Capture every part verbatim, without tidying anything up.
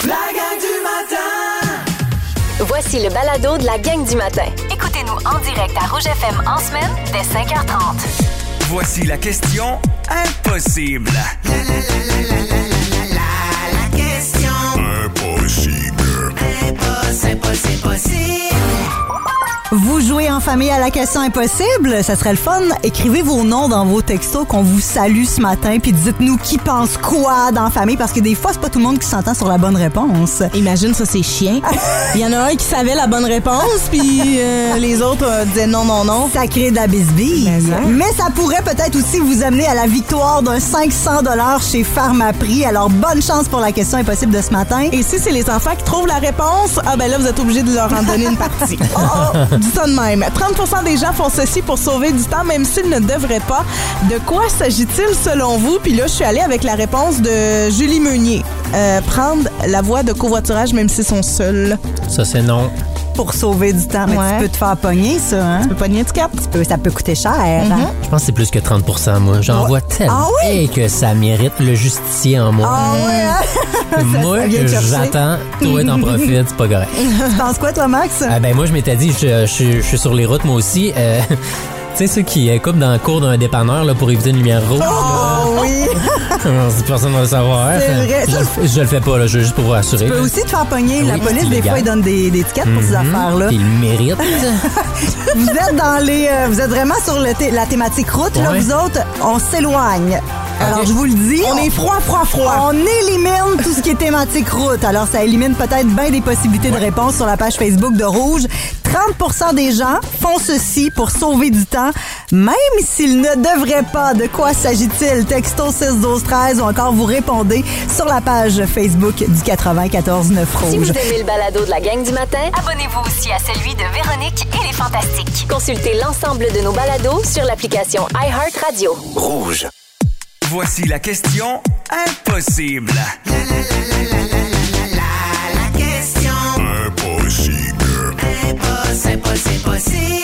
La gang du matin. Voici le balado de la gang du matin. Écoutez-nous en direct à Rouge F M en semaine dès cinq heures trente. Voici la question impossible. La, la, la, la, la, la, la, la question Impossible. impossible, impossible, possible. Vous jouez en famille à la question impossible? Ça serait le fun. Écrivez vos noms dans vos textos qu'on vous salue ce matin, puis dites-nous qui pense quoi dans la famille, parce que des fois, c'est pas tout le monde qui s'entend sur la bonne réponse. Imagine ça, c'est chiant. Il y en a un qui savait la bonne réponse, puis euh, les autres euh, disaient non, non, non. Ça crée de la bisbille. Mais ça. Mais ça pourrait peut-être aussi vous amener à la victoire d'un cinq cents dollars chez Pharmaprix. Alors, bonne chance pour la question impossible de ce matin. Et si c'est les enfants qui trouvent la réponse, ah ben là, vous êtes obligés de leur en donner une partie. Oh, oh, dis ça de même. trente pour cent des gens font ceci pour sauver du temps, même s'ils ne devraient pas. De quoi s'agit-il selon vous? Puis là, je suis allée avec la réponse de Julie Meunier. Euh, prendre la voie de covoiturage, même s'ils sont seuls. Ça, c'est non. Pour sauver du temps. Mais Ouais. tu peux te faire pogner, ça, hein? Tu peux pas nier de cap. Tu peux- ça peut coûter cher. Mm-hmm. hein? Je pense que c'est plus que trente pour cent, moi. J'en vois tellement. Ah oui? Et que ça mérite le justicier en moi. Ah ouais, hein? moi, ça vient te chercher. j'attends. Toi, t'en profites. C'est pas correct. Tu penses quoi, toi, Max? Ah ben moi, je m'étais dit, je, je- je suis sur les routes, moi aussi. Euh, tu sais, ceux qui euh, coupent dans le cours d'un dépanneur là, pour éviter une lumière rouge. Oh oui! Personne ne va le savoir. C'est vrai. Je, le- je le fais pas, là, je veux juste pour vous rassurer. Tu peux aussi te faire pogner. La Oui, police, c'est des fois, illégal. ils donnent des, des tickets pour ces affaires-là. Il le mérite. Vous êtes dans les, euh, vous êtes vraiment sur le thé- la thématique route. Là, Ouais. vous autres, on s'éloigne. Alors, Ok. je vous le dis. On est froid, froid, froid. On élimine tout ce qui est thématique route. Alors, ça élimine peut-être bien des possibilités de réponse sur la page Facebook de Rouge. trente pour cent des gens font ceci pour sauver du temps, même s'ils ne devraient pas. De quoi s'agit-il? Texto six douze treize ou encore vous répondez sur la page Facebook du quatre-vingt-quatorze neuf Si vous Rouge. aimez le balado de la gang du matin, Abonnez-vous aussi à celui de Véronique et les Fantastiques. consultez l'ensemble de nos balados sur l'application iHeartRadio. Rouge. Voici la question impossible. La, la, la, la, la, la, la, la, la question Impossible. impossible, impossible, possible.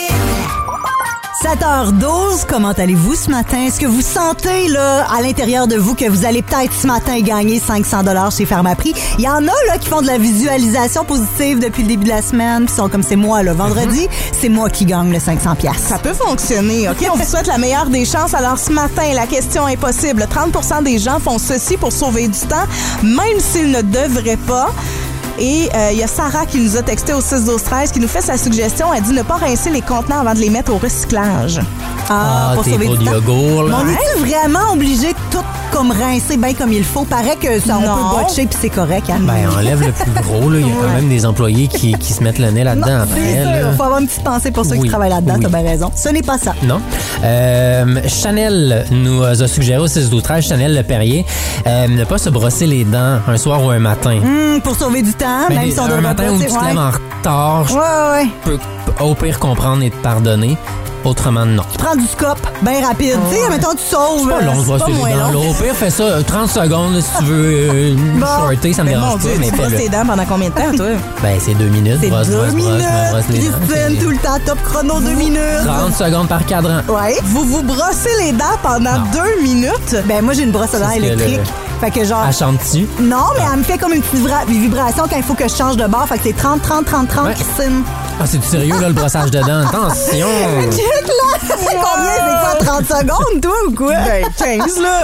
sept heures douze, comment allez-vous ce matin? Est-ce que vous sentez là à l'intérieur de vous que vous allez peut-être ce matin gagner cinq cents dollars chez Pharmaprix? Il y en a là qui font de la visualisation positive depuis le début de la semaine, puis sont comme c'est moi le vendredi, c'est moi qui gagne le cinq cents piastres. Ça peut fonctionner, OK? On vous souhaite la meilleure des chances. Alors, ce matin, la question impossible. trente pour cent des gens font ceci pour sauver du temps, même s'ils ne devraient pas. Et il euh, y a Sarah qui nous a texté au six douze treize qui nous fait sa suggestion. Elle dit ne pas rincer les contenants avant de les mettre au recyclage. Ah, Ah, pour t'es sauver pas du de temps. yogourt, Mais là. on est-tu vraiment obligé de tout comme rincer bien comme il faut? Paraît que ça, on Non. peut botcher puis c'est correct. Hein? Ben, enlève le plus gros, là. Il y a quand même des employés qui, qui se mettent le nez là-dedans après, C'est là. sûr, il faut avoir une petite pensée pour ceux qui Oui, travaillent là-dedans, oui. t'as bien raison. Ce n'est pas ça. Non. Euh, Chanel nous a suggéré au six douze treize, Chanel Le Perrier, euh, ne pas se brosser les dents un soir ou un matin. Hum, pour sauver du temps, Mais même des- si on un devrait matin pas, où tu tu sais, te ouais. lèves en retard, je Ouais, ouais, ouais. peux au pire comprendre et te pardonner. Autrement, non. Tu prends du scope, bien rapide. Tu sais, mettons, tu sauves. C'est pas long de euh, brosser c'est les pas moins dents. long. là. Au pire, fais ça euh, trente secondes là, si tu veux euh, Bon. shorter, ça me Mais dérange mon pas, Dieu, mais tu brosses fais-le. tes dents pendant combien de temps, toi? Ben, c'est deux minutes. C'est brosse, deux brosse, brosse, minutes. me brosse les dents. Christine, tout le temps, top chrono, deux minutes. trente secondes par cadran. Ouais. Vous vous brossez les dents pendant Non. deux minutes? Ben, moi, j'ai une brosse à dents C'est ce que électrique. le- Fait que genre. Elle chante-tu? Non, mais elle me fait comme une petite vibra- vibration quand il faut que je change de bord. Fait que c'est trente, trente, trente, trente, Ouais. Christine. Ah, c'est sérieux, là, le brossage de dents? Attention! Check, là! C'est combien? C'est quoi, trente secondes, toi, ou quoi? Ben, quinze, là!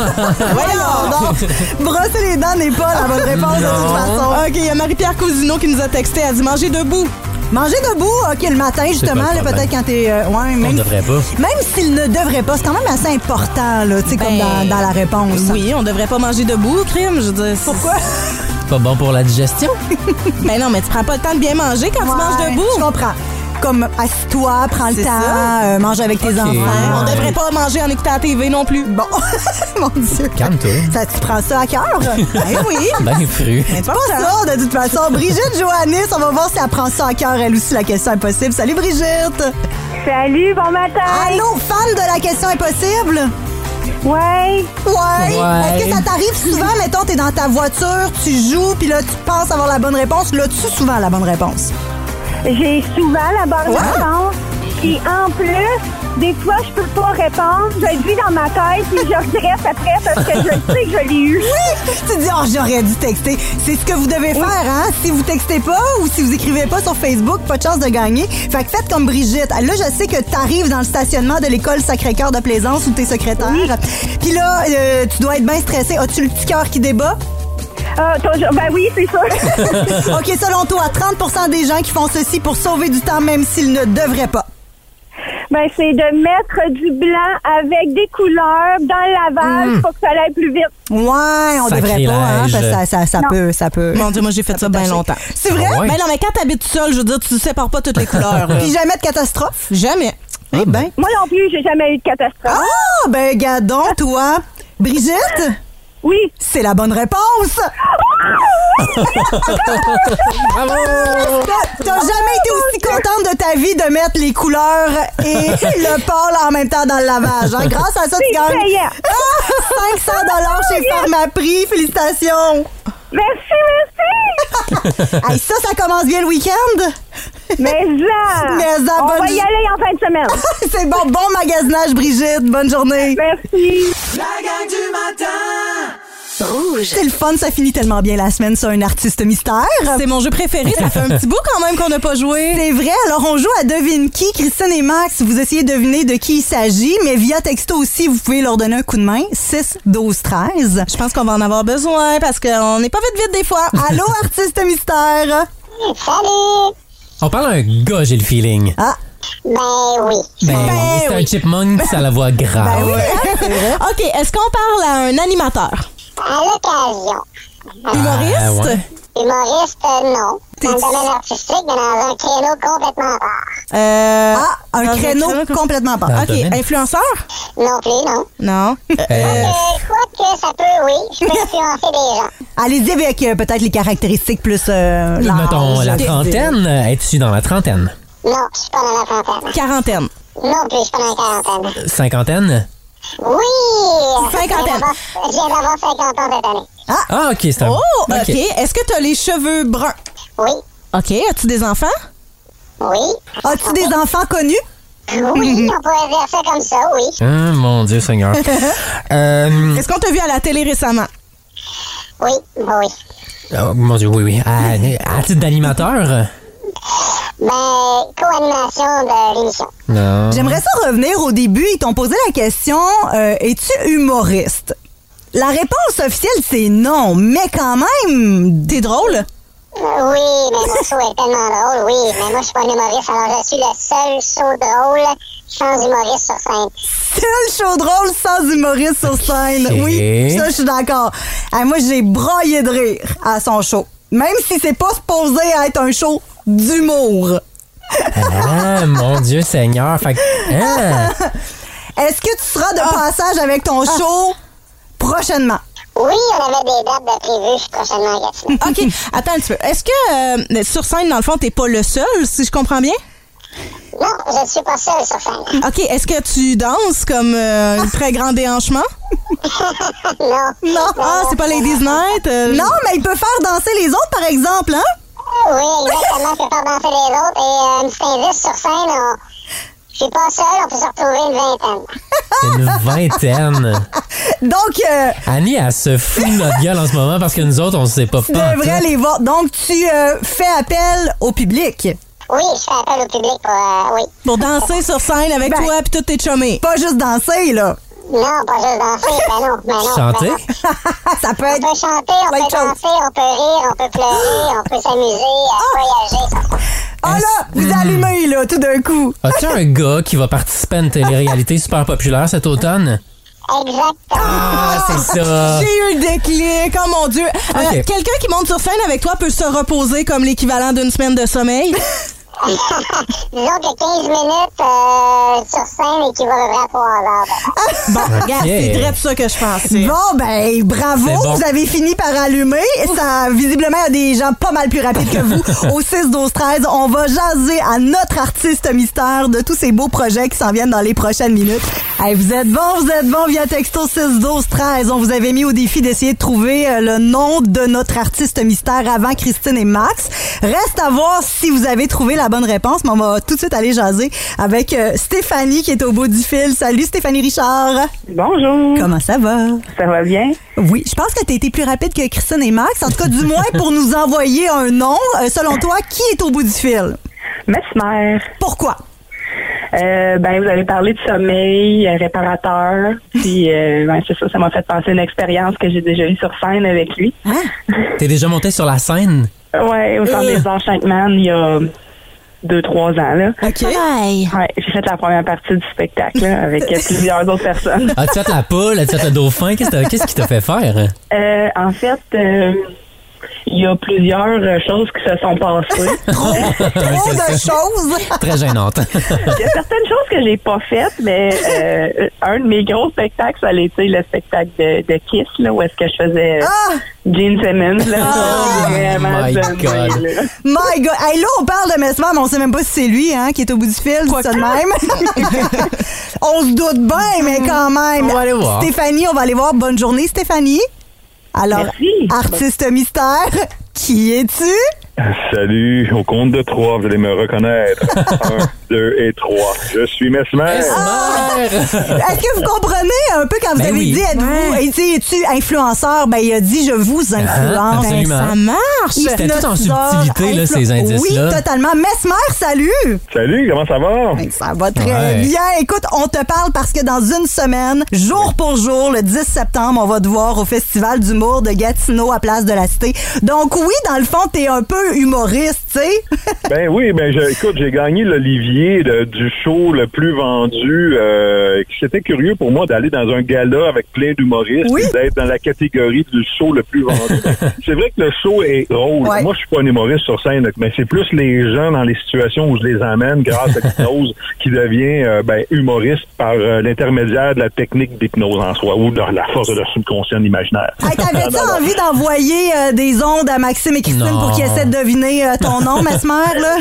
Voyons donc! Brosser les dents n'est pas la bonne réponse de toute Non. façon. OK, il y a Marie-Pierre Cousineau qui nous a texté. Elle dit manger debout. Manger debout, OK, le matin, justement, pas le là, problème. peut-être quand t'es. euh, ouais, On même, devrait pas. même s'il ne devrait pas, c'est quand même assez important, là, tu sais, comme Ben, dans, dans la réponse. Oui, on devrait pas manger debout, crime. Je veux dire, pourquoi? Pas bon pour la digestion? Ben non, mais tu prends pas le temps de bien manger quand tu manges Ouais, debout. Je comprends. Comme assis-toi, prends le C'est temps, ça. euh, mange avec tes Ok. enfants. On Ouais. devrait pas manger en écoutant la T V non plus. Bon, mon Dieu. Calme-toi. Ça, tu prends ça à cœur? Ben oui. Ben fru. Mais Pas ça, de toute façon. Brigitte Joannis, on va voir si elle prend ça à cœur, elle aussi, la question impossible. Salut, Brigitte! Salut, bon matin. Allô, fan de la question impossible? Ouais. Ouais. Ouais. Est-ce que ça t'arrive souvent, mettons, t'es dans ta voiture, tu joues, puis là, tu penses avoir la bonne réponse. L'as-tu souvent la bonne réponse? J'ai souvent la bonne Ouais. réponse. Puis en plus, Des fois, je peux pas répondre. Je le vis dans ma tête et je regrette après parce que je sais que je l'ai eu. Oui! Tu dis, oh, j'aurais dû texter. C'est ce que vous devez faire, hein? Si vous textez pas ou si vous écrivez pas sur Facebook, pas de chance de gagner. Fait que faites comme Brigitte. Là, je sais que t'arrives dans le stationnement de l'école Sacré-Cœur de Plaisance où t'es secrétaire. Oui. Puis là, euh, tu dois être bien stressé. As-tu le petit cœur qui débat? Ah, toujours. Ben oui, c'est sûr. OK, selon toi, trente pour cent des gens qui font ceci pour sauver du temps même s'ils ne devraient pas. Ben, c'est de mettre du blanc avec des couleurs dans le lavage mmh. pour que ça aille plus vite. Ouais, on Sacrilège. devrait pas, hein, parce que ça, ça, ça peut, ça peut. Mon Dieu, moi, j'ai fait ça, ça bien longtemps. C'est vrai? Ah ouais? Ben non, mais quand t'habites seul, je veux dire, tu sépares pas toutes les couleurs. Puis jamais de catastrophe? Jamais. Eh ben. Moi non plus, j'ai jamais eu de catastrophe. Ah, ben, gadon, toi. Brigitte? Oui. C'est la bonne réponse! Bravo! T'as jamais été aussi contente de ta vie de mettre les couleurs et le pâle en même temps dans le lavage. Hein? Grâce à ça, tu gagnes cinq cents dollars chez Pharmaprix. Félicitations! Merci, merci! Hey, ça, ça commence bien le week-end? Mais ça! Mais ça, on bonne... va y aller en fin de semaine. C'est bon, bon magasinage, Brigitte. Bonne journée. Merci. La gang du matin. Rouge. C'est le fun, ça finit tellement bien la semaine sur un artiste mystère. C'est mon jeu préféré, ça fait un petit bout quand même qu'on n'a pas joué. C'est vrai, alors on joue à Devine qui. Christine et Max, vous essayez de deviner de qui il s'agit, mais via texto aussi, vous pouvez leur donner un coup de main. six douze treize. Je pense qu'on va en avoir besoin parce qu'on n'est pas vite vite des fois. Allô, artiste mystère. Salut! On parle à un gars, j'ai le feeling. Ah. Ben oui. Ben, Ben oui, c'est oui. un chipmunk, ça a la voix grave. Ben oui. OK, est-ce qu'on parle à un animateur? À l'occasion. Humoriste? Ah, ouais. Humoriste, euh, non. T'es- Dans le domaine artistique, mais dans un créneau complètement part. Euh, Ah, un dans créneau com- complètement pas. Dans le OK, domaine. influenceur? Non plus, non. Non. Euh, Euh, quoi que ça peut, oui. Je peux influencer des gens. Allez-y avec euh, peut-être les caractéristiques plus euh, l'âge. mettons, la Ok. trentaine, es-tu dans la trentaine? Non, je suis pas dans la trentaine. Quarantaine. Non plus, je suis pas dans la quarantaine. Cinquantaine? Oui! Cinquantaine. Je viens d'avoir- Je viens d'avoir cinquante ans cette année. Ah, OK, c'est un... Oh, OK. Est-ce que tu as les cheveux bruns? Oui. OK. As-tu des enfants? Oui. As-tu des enfants connus? Oui, on pourrait dire ça comme ça, oui. Ah, mon Dieu Seigneur. euh, Est-ce qu'on t'a vu à la télé récemment? Oui, oui. oh, mon Dieu, oui, oui. À, à titre d'animateur? Ben, co-animation de l'émission. Non. J'aimerais ça revenir au début. Ils t'ont posé la question, euh, es-tu humoriste? La réponse officielle, c'est non, mais quand même, t'es drôle. Euh, Oui, mais mon show est tellement drôle, oui. Mais moi, je suis pas un humoriste, alors je suis le seul show drôle sans humoriste sur scène. Seul show drôle sans humoriste sur scène. Ok. Oui, ça, je suis d'accord. Ah, moi, j'ai braillé de rire à son show. Même si c'est pas supposé être un show d'humour. Ah, mon Dieu Seigneur. Fait que... Ah. Est-ce que tu seras de passage avec ton show prochainement? Oui, on avait des dates de prévues prochainement à Gatineau. OK. Attends un petit peu. Est-ce que euh, sur scène, dans le fond, t'es pas le seul, si je comprends bien? Non, je ne suis pas seule sur scène. OK. Est-ce que tu danses comme euh, un très grand déhanchement? Non. Non. Ah, c'est pas Ladies Night? euh, Non, mais il peut faire danser les autres, par exemple, hein? Oui, exactement, je peux faire danser les autres. Et euh, un petit indice sur scène, on... je suis pas seule, on peut se retrouver une vingtaine. Une vingtaine. Donc, euh, Annie, elle se fout de notre gueule en ce moment parce que nous autres, on ne sait pas. tu devrais les voir. Donc, tu euh, fais appel au public. Oui, je fais appel au public pour... Euh, oui. Pour danser sur scène avec Ben- toi et toutes tes chummées. Pas juste danser, là. Non, pas juste danser, ben non, ben non. Chanter? ben non. Ça peut On être... peut chanter, on Plein de peut choses. danser, on peut rire, on peut pleurer, on peut s'amuser, euh, voyager. Ça. Ah là, vous Hmm. allumez, là, tout d'un coup. As-tu un gars qui va participer à une télé-réalité super populaire cet automne? Exactement. Ah, c'est ça. J'ai eu le déclic, oh mon Dieu. Euh, Ok. Quelqu'un qui monte sur scène avec toi peut se reposer comme l'équivalent d'une semaine de sommeil. Disons que quinze minutes euh, sur scène équivaut à peu près à trois heures. Bon, regarde, c'est direct ça que je pensais. Bon, ben, bravo, C'est bon. vous avez fini par allumer. Ça, visiblement, il y a des gens pas mal plus rapides que vous. Au six douze treize, on va jaser à notre artiste mystère de tous ces beaux projets qui s'en viennent dans les prochaines minutes. Hey, vous êtes bons, vous êtes bons via texto six douze treize. On vous avait mis au défi d'essayer de trouver euh, le nom de notre artiste mystère avant Christine et Max. Reste à voir si vous avez trouvé la bonne réponse, mais on va tout de suite aller jaser avec euh, Stéphanie qui est au bout du fil. Salut Stéphanie Richard. Bonjour. Comment ça va? Ça va bien? Oui, je pense que tu as été plus rapide que Christine et Max. En tout cas, du moins pour nous envoyer un nom. Euh, selon toi, qui est au bout du fil? Mesmer. Pourquoi? Euh, ben, vous avez parlé de sommeil, euh, réparateur. Puis, euh, ben, c'est ça, ça m'a fait penser à une expérience que j'ai déjà eue sur scène avec lui. Hein? T'es déjà monté sur la scène? Ouais, au Centre Euh. des Arts Shankman, il y a deux, trois ans, là. OK. Ouais, j'ai fait la première partie du spectacle, là, avec euh, plusieurs autres personnes. As-tu fait la poule? As-tu fait le dauphin? Qu'est-ce, que- qu'est-ce qui t'a fait faire? Euh, en fait, euh, il y a plusieurs euh, choses qui se sont passées. Trop C'est de ça. choses. Très gênante. Il y a certaines choses que j'ai pas faites, mais euh, un de mes gros spectacles, ça a été le spectacle de, de Kiss, là, où est-ce que je faisais euh, Ah! Gene Simmons, là. Ah! Vraiment My donné, God. là. My God. Hey, là, on parle de Mesmer, mais on sait même pas si c'est lui hein, qui est au bout du fil. C'est ça de même. On se doute bien, mais quand même. On va aller voir. Stéphanie, on va aller voir. Bonne journée, Stéphanie. Alors, Merci. artiste mystère, qui es-tu? Salut, au compte de trois, vous allez me reconnaître. Un, deux et trois. Je suis Mesmer. Mesmer! Est-ce que vous comprenez un peu quand vous Ben avez oui. dit êtes-vous, Ouais. et tu sais, es-tu influenceur? Ben, il a dit je vous influence. Ah, Ben, absolument. ça marche. C'était tout en Hypnotiseur, subtilité, là, ces influ- indices-là. Oui, totalement. Mesmer, salut! Salut, comment ça va? Ben, ça va très Ouais. bien. Écoute, on te parle parce que dans une semaine, jour pour jour, le dix septembre, on va te voir au Festival d'humour de Gatineau à Place de la Cité. Donc oui, dans le fond, t'es un peu humoriste, tu sais. Ben oui, ben je, écoute, j'ai gagné l'Olivier de- du show le plus vendu. Euh, C'était curieux pour moi d'aller dans un gala avec plein d'humoristes, Oui. et d'être dans la catégorie du show le plus vendu. C'est vrai que le show est drôle. Ouais. Moi, je suis pas un humoriste sur scène, mais c'est plus les gens dans les situations où je les amène grâce à l'hypnose qui devient euh, ben, humoriste par euh, l'intermédiaire de la technique d'hypnose en soi ou de la force de leur subconscient imaginaire. Hey, t'avais-tu envie d'envoyer euh, des ondes à Maxime et Christine Non. pour qu'ils essaient de deviner euh, ton nom, Mesmer, là?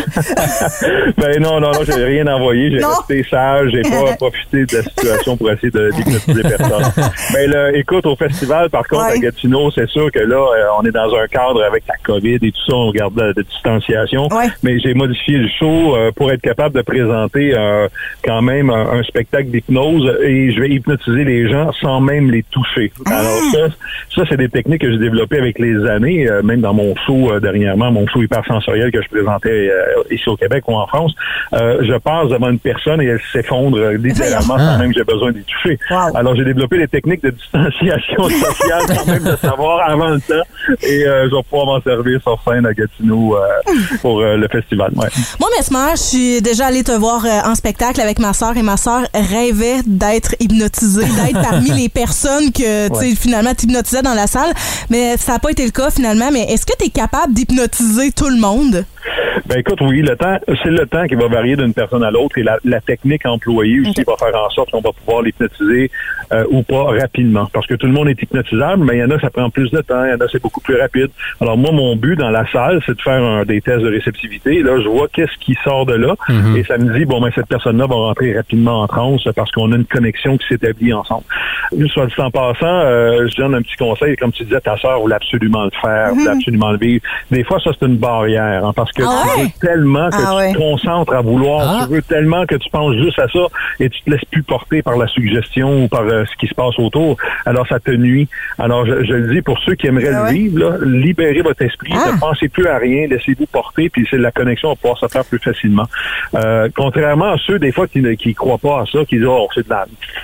Ben non, non, non, j'ai rien envoyé. J'ai Non. resté sage. J'ai pas profité de la situation pour essayer de d'hypnotiser personne. Ben là, écoute, au festival, par contre, Ouais. à Gatineau, c'est sûr que là, euh, on est dans un cadre avec la COVID et tout ça, on regarde la, la distanciation. Ouais. Mais j'ai modifié le show euh, pour être capable de présenter euh, quand même un, un spectacle d'hypnose et je vais hypnotiser les gens sans même les toucher. Alors ça, ça c'est des techniques que j'ai développées avec les années, euh, même dans mon show euh, dernièrement, mon show hypersensoriel que je présentais euh, ici au Québec ou en France. Euh, je passe devant une personne et elle s'effondre euh, littéralement sans même que j'ai besoin d'y toucher. Wow. Alors j'ai développé des techniques de distanciation sociale sans même de savoir avant le temps et euh, je vais pouvoir m'en servir sur scène à Gatineau euh, pour euh, le festival. Ouais. Moi, Mesmer, je suis déjà allée te voir euh, en spectacle avec ma sœur et ma sœur rêvait d'être hypnotisée, d'être parmi les personnes que, tu sais, Ouais. finalement, t'hypnotisais dans la salle. Mais ça n'a pas été le cas, finalement. Mais est-ce que tu es capable d'hypnotiser tout le monde? Ben écoute, oui, le temps, c'est le temps qui va varier d'une personne à l'autre et la, la technique employée aussi va faire en sorte qu'on va pouvoir l'hypnotiser euh, ou pas rapidement. Parce que tout le monde est hypnotisable, mais il y en a, ça prend plus de temps, il y en a, c'est beaucoup plus rapide. Alors moi, mon but dans la salle, c'est de faire un, des tests de réceptivité. Là, je vois qu'est-ce qui sort de là Mhm. et ça me dit, bon, ben cette personne-là va rentrer rapidement en transe parce qu'on a une connexion qui s'établit ensemble. Soit dit en passant, euh, je donne un petit conseil, comme tu disais, ta sœur voulait absolument le faire, voulait absolument le vivre. Des fois, ça, c'est une barrière, hein, parce que Ah tu ouais? veux tellement que Ah tu ouais. te concentres à vouloir, Ah. tu veux tellement que tu penses juste à ça et tu te laisses plus porter par la suggestion ou par euh, ce qui se passe autour. Alors, ça te nuit. Alors, je, je le dis pour ceux qui aimeraient Ah ouais? le vivre, là, libérez votre esprit, Ah. ne pensez plus à rien, laissez-vous porter, puis c'est la connexion va pouvoir se faire plus facilement. Euh, contrairement à ceux, des fois, qui ne qui croient pas à ça, qui disent, oh, c'est de la...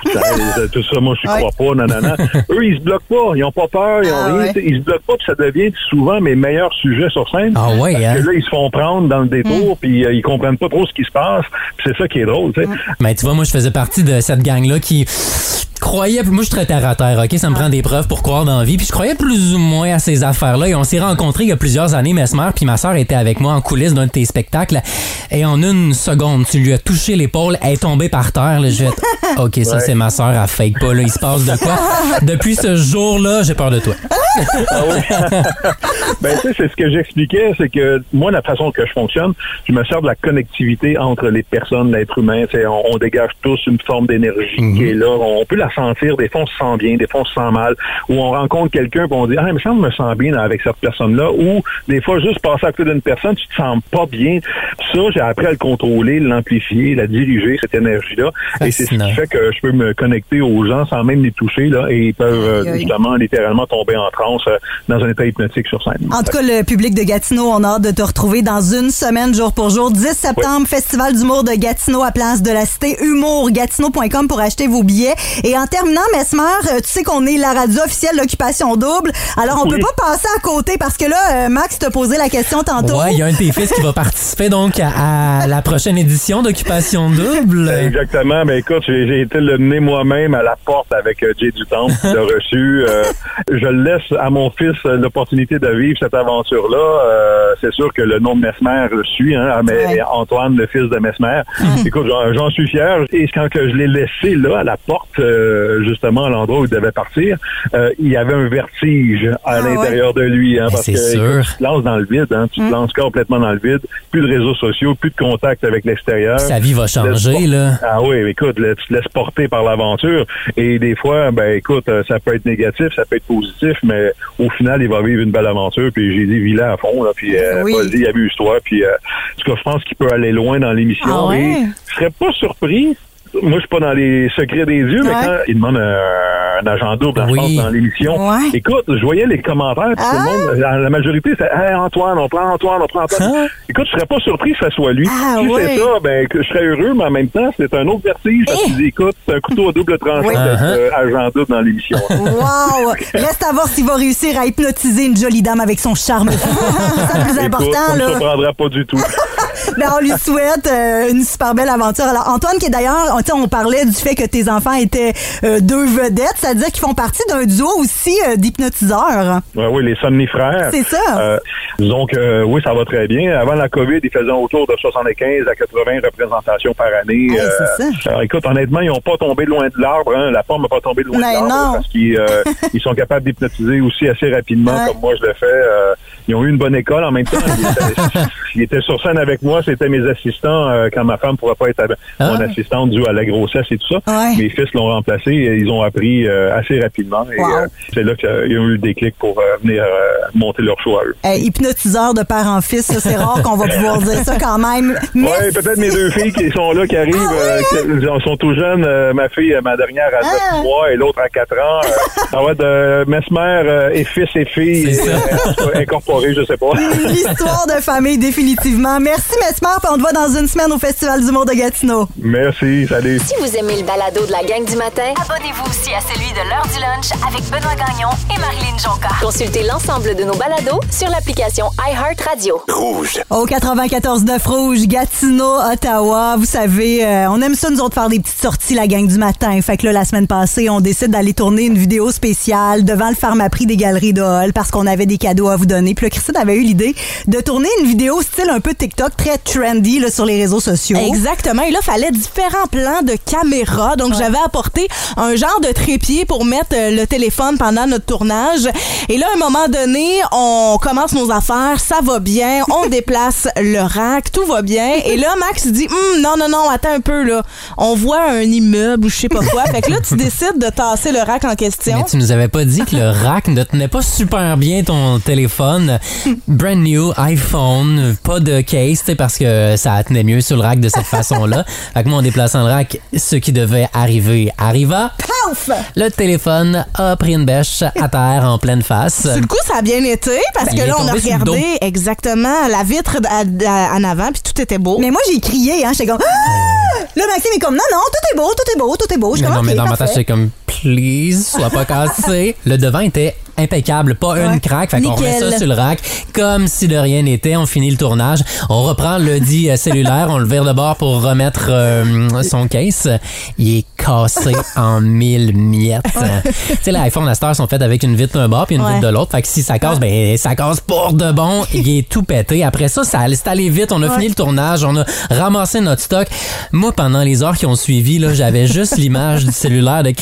ça, tout ça, moi, je Ouais. crois pas, non, non, non. Eux, ils se bloquent pas, ils ont pas peur, ils ont Ah rien, ouais. tu sais, ils se bloquent pas, puis ça devient souvent mes meilleurs sujets sur scène. Ah ouais, Parce hein? que là, ils se font prendre dans le détour, puis euh, ils comprennent pas trop ce qui se passe, puis c'est ça qui est drôle, tu sais. Mais tu vois, moi, je faisais partie de cette gang-là qui croyait... Moi, je suis très terre à terre, OK? Ça me prend des preuves pour croire dans la vie. Puis je croyais plus ou moins à ces affaires-là. Et on s'est rencontrés il y a plusieurs années, Mesmer, puis ma sœur était avec moi en coulisses d'un de tes spectacles. Et en une seconde, tu lui as touché l'épaule, elle est tombée par terre. Là, je fait, OK, ça, Ouais. c'est ma sœur, elle fake pas. Là, il se passe de quoi? Depuis ce jour-là, j'ai peur de toi. Ah oui. Ben, tu sais, c'est ce que j'expliquais, c'est que moi, la façon que je fonctionne, je me sers de la connectivité entre les personnes, l'être humain. Tu sais, on, on dégage tous une forme d'énergie Mhm. qui est là. On peut la sentir, des fois on se sent bien, des fois on se sent mal, ou on rencontre quelqu'un et on dit « Ah, il me semble que je me sens bien avec cette personne-là », ou des fois juste passer à côté d'une personne, tu te sens pas bien. Ça, j'ai appris à le contrôler, l'amplifier, la diriger, cette énergie-là, et c'est ce qui fait que je peux me connecter aux gens sans même les toucher, là, et ils peuvent euh, justement, littéralement tomber en transe euh, dans un état hypnotique sur scène. En tout cas, le public de Gatineau, on a hâte de te retrouver dans une semaine, jour pour jour. dix septembre, oui. Festival d'humour de Gatineau à Place de la Cité. humour gatineau point com pour acheter vos billets. Et en terminant, Mesmer, tu sais qu'on est la radio officielle d'Occupation Double. Alors, on oui. peut pas passer à côté parce que là, Max t'a posé la question tantôt. Ouais, il y a un de tes fils qui va participer donc à, à la prochaine édition d'Occupation Double. Exactement. Mais écoute, j'ai, j'ai été le nez moi-même à la porte avec euh, Jay Dutemps qui l'a reçu. Euh, je laisse à mon fils l'opportunité de vivre cette aventure-là. Euh, c'est sûr que le nom de Mesmer le suit, hein, mais ouais. Antoine, le fils de Mesmer. Mmh. Écoute, j'en, j'en suis fier. Et quand que je l'ai laissé là, à la porte, euh, justement, à l'endroit où il devait partir, euh, il y avait un vertige à ah, l'intérieur ouais. de lui. Hein, parce c'est que sûr. Écoute, tu te lances dans le vide, hein, tu mmh. te lances complètement dans le vide. Plus de réseaux sociaux, plus de contact avec l'extérieur. Sa vie va changer, là. Ah oui, écoute, là, tu te laisses porter par l'aventure. Et des fois, ben écoute, ça peut être négatif, ça peut être positif, mais au final, il va vivre une belle aventure. Puis j'ai dit, vis-le à fond, là, puis euh, oui. vas-y, amuse-toi. Puis euh, en tout cas, je pense qu'il peut aller loin dans l'émission. Ah ouais? Et je serais pas surpris. Moi, je suis pas dans les secrets des yeux, ouais. mais quand il demande un, un agent double, oui. je pense, dans l'émission, ouais. écoute, je voyais les commentaires, puis ah. tout le monde, la, la majorité, c'est hey, Antoine, on prend Antoine, on prend Antoine. Ah. Écoute, je serais pas surpris que ça soit lui. Ah, si ouais. c'est ça, ben, que je serais heureux, mais en même temps, c'est un autre vertige. Parce que tu dis, écoute, c'est un couteau à double tranchant oui. d'être uh-huh. euh, agent double dans l'émission. Wow! Reste à voir s'il va réussir à hypnotiser une jolie dame avec son charme. C'est le plus important, écoute, là. Ça ne prendra pas du tout. Ben, on lui souhaite euh, une super belle aventure. Alors, Antoine, qui est d'ailleurs, on, on parlait du fait que tes enfants étaient euh, deux vedettes, c'est-à-dire qu'ils font partie d'un duo aussi euh, d'hypnotiseurs. Ouais, oui, les somnifères. C'est ça. Euh, disons que euh, oui, ça va très bien. Avant la COVID, ils faisaient autour de soixante-quinze à quatre-vingts représentations par année. Hey, euh, c'est ça. Alors, écoute, honnêtement, ils n'ont pas tombé loin de l'arbre. Hein. La pomme n'a pas tombé loin Mais de l'arbre non. parce qu'ils euh, ils sont capables d'hypnotiser aussi assez rapidement, ouais. comme moi je le fais. Euh, ils ont eu une bonne école en même temps. Ils étaient, ils étaient sur scène avec moi. C'était mes assistants euh, quand ma femme ne pourrait pas être ah. mon assistante due à la grossesse et tout ça. Ouais. Mes fils l'ont remplacé et ils ont appris euh, assez rapidement. Et wow. euh, c'est là qu'ils ont eu le déclic pour euh, venir euh, monter leur choix à eux. Hey, hypnotiseur de père en fils, ça, c'est rare qu'on va pouvoir dire ça quand même. Oui, peut-être mes deux filles qui sont là, qui arrivent, ah, ouais, euh, qui sont tout jeunes. Euh, ma fille, ma dernière, à neuf ah. mois et l'autre à quatre ans. Euh, ça va être de Mesmer euh, et fils et filles euh, incorporés, je sais pas. L'histoire de famille, définitivement. Merci, Mesmer, puis on te voit dans une semaine au Festival d'humour de Gatineau. Merci, salut. Si vous aimez le balado de la gang du matin, abonnez-vous aussi à celui de l'heure du lunch avec Benoît Gagnon et Marilyn Jonca. Consultez l'ensemble de nos balados sur l'application iHeartRadio. Rouge. Au quatre-vingt-quatorze neuf Rouge, Gatineau, Ottawa, vous savez, euh, on aime ça, nous autres, faire des petites sorties, la gang du matin. Fait que là, la semaine passée, on décide d'aller tourner une vidéo spéciale devant le Pharmaprix des Galeries de Hall parce qu'on avait des cadeaux à vous donner. Puis là, Christine avait eu l'idée de tourner une vidéo style un peu TikTok, très trendy là, sur les réseaux sociaux. Exactement. Et là, il fallait différents plans de caméra. Donc, ouais. j'avais apporté un genre de trépied pour mettre le téléphone pendant notre tournage. Et là, à un moment donné, on commence nos affaires, ça va bien, on déplace le rack, tout va bien. Et là, Max dit, hm, non, non, non, attends un peu, là. On voit un immeuble ou je sais pas quoi. Fait que là, tu décides de tasser le rack en question. Mais tu nous avais pas dit que le rack ne tenait pas super bien ton téléphone. Brand new iPhone, pas de case, tu sais, parce que ça tenait mieux sur le rack de cette façon-là. Fait que moi, en déplaçant le rack, ce qui devait arriver arriva. Pouf! Le téléphone a pris une bêche à terre en pleine face. Sur le coup, ça a bien été parce ben, que là, on a regardé exactement la vitre à, à, en avant puis tout était beau. Mais moi, j'ai crié, hein. J'étais comme... Ah! Là, Maxime est comme, non, non, tout est beau, tout est beau, tout est beau. Je mais non, okay, mais dans parfait. ma tête, j'étais comme, please, sois pas cassé. Le devant était impeccable, pas ouais. une craque. Fait qu'on remet ça sur le rack comme si de rien n'était. On finit le tournage. On reprend le dit euh, cellulaire, on le vire de bord pour remettre euh, son case. Il est cassé en mille miettes. Tu sais, les iPhones à cette heure sont faits avec une vitre d'un bord puis une ouais. vitre de l'autre. Fait que si ça casse, ben ça casse pour de bon. Il est tout pété. Après ça, ça allait allé vite. On a ouais. fini le tournage. On a ramassé notre stock. Moi, pendant les heures qui ont suivi, là, j'avais juste l'image du cellulaire de Christine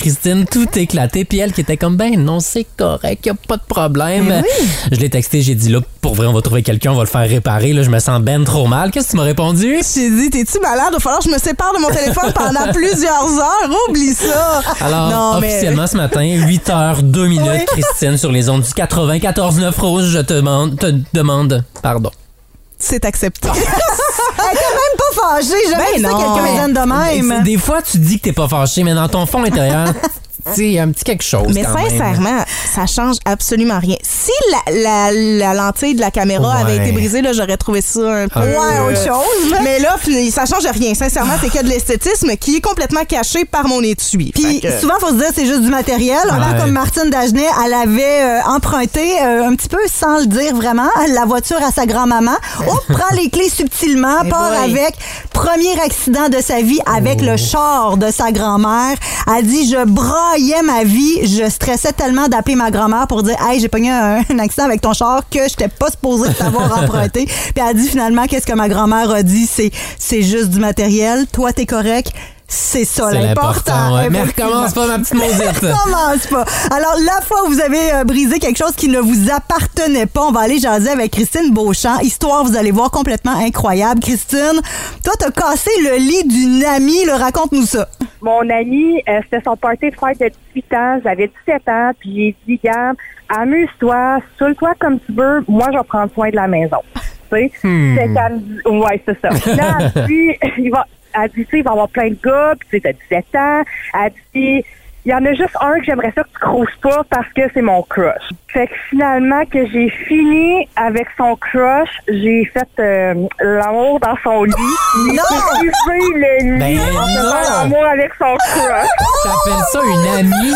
comme tout éclaté. Puis elle qui était comme, ben non, c'est correct, y a pas de problème. Oui. Je l'ai texté, j'ai dit, là, pour vrai, on va trouver quelqu'un, on va le faire réparer. Là, je me sens ben trop mal. Qu'est-ce que tu m'as répondu? J'ai dit, t'es-tu malade? Il va falloir que je me sépare de mon téléphone pendant plusieurs heures. Oublie ça. Alors, Non, mais- officiellement, ce matin, huit heures deux minutes, Oui. Christine, sur les ondes du quatre-vingt-quatorze neuf Rouge, je te demande, te demande pardon. C'est accepté. Elle était même pas fâchée. Jamais Ben vu ça non. quelqu'un me donne de même. Des fois, tu dis que t'es pas fâché, mais dans ton fond intérieur, tu sais, il y a un petit quelque chose. Mais quand même. sincèrement, ça change absolument rien. Si la, la, la lentille de la caméra Ouais. avait été brisée, là, j'aurais trouvé ça un peu... Ouais, autre chose, là. Mais là, puis ça change rien. Sincèrement, c'est que de l'esthétisme qui est complètement caché par mon étui. Puis Fait que- souvent, faut se dire c'est juste du matériel. Un peu Ouais. comme Martine Dagenet, elle avait euh, emprunté euh, un petit peu sans le dire vraiment la voiture à sa grand-maman. Oh, prend les clés subtilement, Eh part boy. avec premier accident de sa vie avec le char de sa grand-mère. Elle dit je braillais ma vie, je stressais tellement d'appeler ma grand-mère pour dire hey j'ai pogné un, un accident avec ton char que j'étais pas supposée de t'avoir emprunté. Puis elle dit finalement qu'est-ce que ma grand-mère a dit, c'est c'est juste du matériel. Toi t'es correct. C'est ça C'est l'important. l'important, ouais. Mais Effectivement. recommence pas, ma petite maudite. Commence pas. Alors, la fois où vous avez euh, brisé quelque chose qui ne vous appartenait pas, on va aller jaser avec Christine Beauchamp. Histoire, vous allez voir, complètement incroyable. Christine, toi, t'as cassé le lit d'une amie. Là, raconte-nous ça. Mon ami, euh, c'était son party de fête de dix-huit ans. J'avais dix-sept ans, puis j'ai dit, Gab, amuse-toi, saoule-toi comme tu veux. Moi, je vais prendre soin de la maison. Tu sais? Hmm. Fait qu'elle me dit- ouais, c'est ça. Là, elle dit, il va, elle dit, tu sais, il va y avoir plein de gars, puis tu sais, t'as dix-sept ans. Elle dit, il y en a juste un que j'aimerais ça que tu croches pas parce que c'est mon crush. Fait que finalement, que j'ai fini avec son crush, j'ai fait euh, l'amour dans son lit. J'ai épuisé le lit Ben en faisant non! l'amour avec son crush. T'appelles ça une amie?